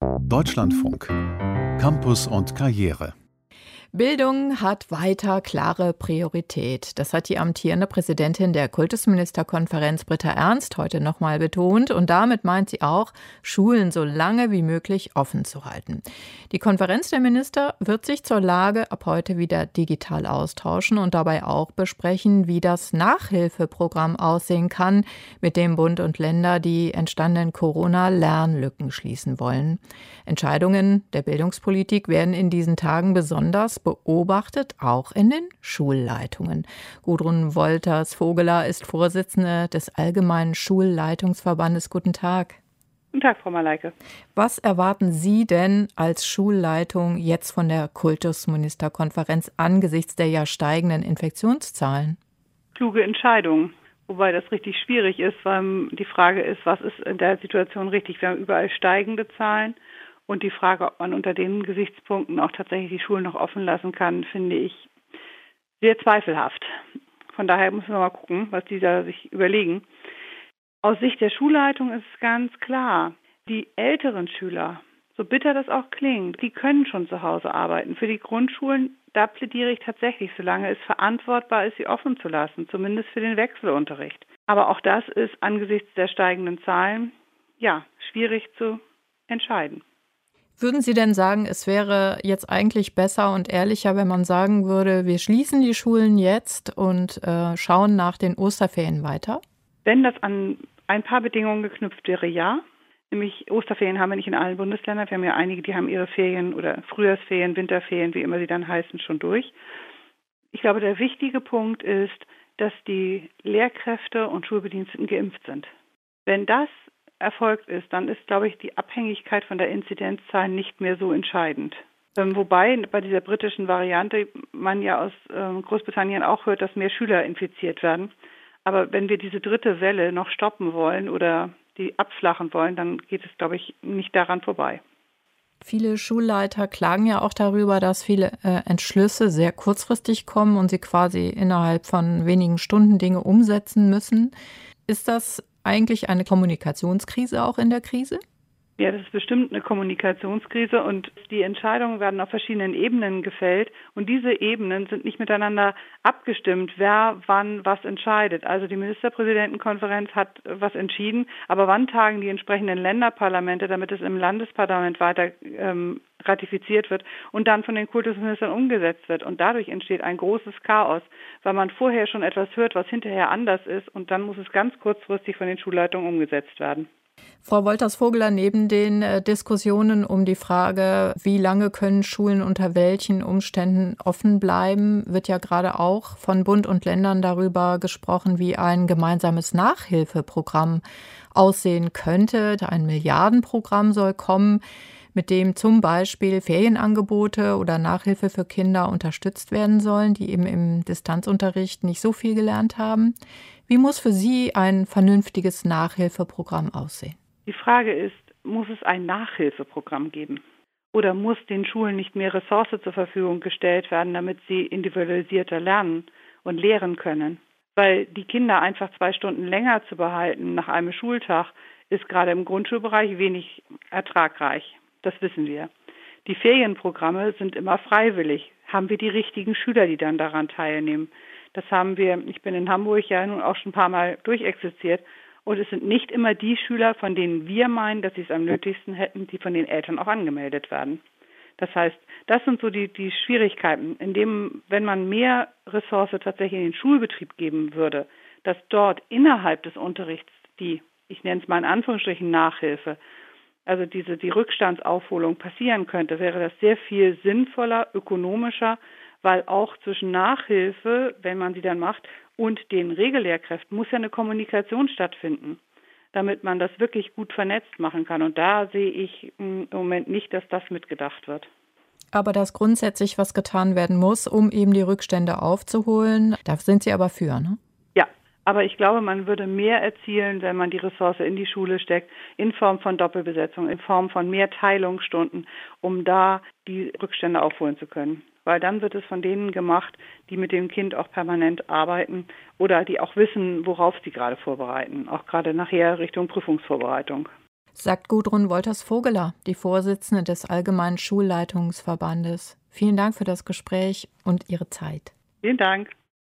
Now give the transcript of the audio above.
Deutschlandfunk. Campus und Karriere. Bildung hat weiter klare Priorität. Das hat die amtierende Präsidentin der Kultusministerkonferenz Britta Ernst heute nochmal betont. Und damit meint sie auch, Schulen so lange wie möglich offen zu halten. Die Konferenz der Minister wird sich zur Lage ab heute wieder digital austauschen und dabei auch besprechen, wie das Nachhilfeprogramm aussehen kann, mit dem Bund und Länder die entstandenen Corona-Lernlücken schließen wollen. Entscheidungen der Bildungspolitik werden in diesen Tagen besonders beobachtet, auch in den Schulleitungen. Gudrun Wolters-Vogeler ist Vorsitzende des Allgemeinen Schulleitungsverbandes. Guten Tag. Guten Tag, Frau Maleike. Was erwarten Sie denn als Schulleitung jetzt von der Kultusministerkonferenz angesichts der ja steigenden Infektionszahlen? Kluge Entscheidungen. Wobei das richtig schwierig ist, weil die Frage ist, was ist in der Situation richtig? Wir haben überall steigende Zahlen. Und die Frage, ob man unter den Gesichtspunkten auch tatsächlich die Schulen noch offen lassen kann, finde ich sehr zweifelhaft. Von daher müssen wir mal gucken, was die da sich überlegen. Aus Sicht der Schulleitung ist es ganz klar, die älteren Schüler, so bitter das auch klingt, die können schon zu Hause arbeiten. Für die Grundschulen, da plädiere ich tatsächlich, solange es verantwortbar ist, sie offen zu lassen, zumindest für den Wechselunterricht. Aber auch das ist angesichts der steigenden Zahlen, schwierig zu entscheiden. Würden Sie denn sagen, es wäre jetzt eigentlich besser und ehrlicher, wenn man sagen würde, wir schließen die Schulen jetzt und schauen nach den Osterferien weiter? Wenn das an ein paar Bedingungen geknüpft wäre, ja. Nämlich Osterferien haben wir nicht in allen Bundesländern. Wir haben ja einige, die haben ihre Ferien oder Frühjahrsferien, Winterferien, wie immer sie dann heißen, schon durch. Ich glaube, der wichtige Punkt ist, dass die Lehrkräfte und Schulbediensteten geimpft sind. Wenn das erfolgt ist, dann ist, glaube ich, die Abhängigkeit von der Inzidenzzahl nicht mehr so entscheidend. Wobei bei dieser britischen Variante man ja aus Großbritannien auch hört, dass mehr Schüler infiziert werden. Aber wenn wir diese dritte Welle noch stoppen wollen oder die abflachen wollen, dann geht es, glaube ich, nicht daran vorbei. Viele Schulleiter klagen ja auch darüber, dass viele Entschlüsse sehr kurzfristig kommen und sie quasi innerhalb von wenigen Stunden Dinge umsetzen müssen. Ist das eigentlich eine Kommunikationskrise auch in der Krise? Ja, das ist bestimmt eine Kommunikationskrise und die Entscheidungen werden auf verschiedenen Ebenen gefällt und diese Ebenen sind nicht miteinander abgestimmt, wer wann was entscheidet. Also die Ministerpräsidentenkonferenz hat was entschieden, aber wann tagen die entsprechenden Länderparlamente, damit es im Landesparlament weiter ratifiziert wird und dann von den Kultusministern umgesetzt wird. Und dadurch entsteht ein großes Chaos, weil man vorher schon etwas hört, was hinterher anders ist und dann muss es ganz kurzfristig von den Schulleitungen umgesetzt werden. Frau Wolters-Vogeler, neben den Diskussionen um die Frage, wie lange können Schulen unter welchen Umständen offen bleiben, wird ja gerade auch von Bund und Ländern darüber gesprochen, wie ein gemeinsames Nachhilfeprogramm aussehen könnte. Ein Milliardenprogramm soll kommen, mit dem zum Beispiel Ferienangebote oder Nachhilfe für Kinder unterstützt werden sollen, die eben im Distanzunterricht nicht so viel gelernt haben. Wie muss für Sie ein vernünftiges Nachhilfeprogramm aussehen? Die Frage ist, muss es ein Nachhilfeprogramm geben? Oder muss den Schulen nicht mehr Ressource zur Verfügung gestellt werden, damit sie individualisierter lernen und lehren können? Weil die Kinder einfach 2 Stunden länger zu behalten nach einem Schultag ist gerade im Grundschulbereich wenig ertragreich. Das wissen wir. Die Ferienprogramme sind immer freiwillig. Haben wir die richtigen Schüler, die dann daran teilnehmen? Das haben wir, ich bin in Hamburg ja nun auch schon ein paar Mal durchexistiert. Und es sind nicht immer die Schüler, von denen wir meinen, dass sie es am nötigsten hätten, die von den Eltern auch angemeldet werden. Das heißt, das sind so die Schwierigkeiten, indem, wenn man mehr Ressource tatsächlich in den Schulbetrieb geben würde, dass dort innerhalb des Unterrichts die, ich nenne es mal in Anführungsstrichen Nachhilfe, also die Rückstandsaufholung passieren könnte, wäre das sehr viel sinnvoller, ökonomischer, weil auch zwischen Nachhilfe, wenn man sie dann macht, und den Regellehrkräften muss ja eine Kommunikation stattfinden, damit man das wirklich gut vernetzt machen kann. Und da sehe ich im Moment nicht, dass das mitgedacht wird. Aber dass grundsätzlich was getan werden muss, um eben die Rückstände aufzuholen, da sind Sie aber für, ne? Ja, aber ich glaube, man würde mehr erzielen, wenn man die Ressource in die Schule steckt, in Form von Doppelbesetzung, in Form von mehr Teilungsstunden, um da die Rückstände aufholen zu können. Weil dann wird es von denen gemacht, die mit dem Kind auch permanent arbeiten oder die auch wissen, worauf sie gerade vorbereiten, auch gerade nachher Richtung Prüfungsvorbereitung. sagt Gudrun Wolters-Vogeler, die Vorsitzende des Allgemeinen Schulleitungsverbandes. Vielen Dank für das Gespräch und Ihre Zeit. Vielen Dank.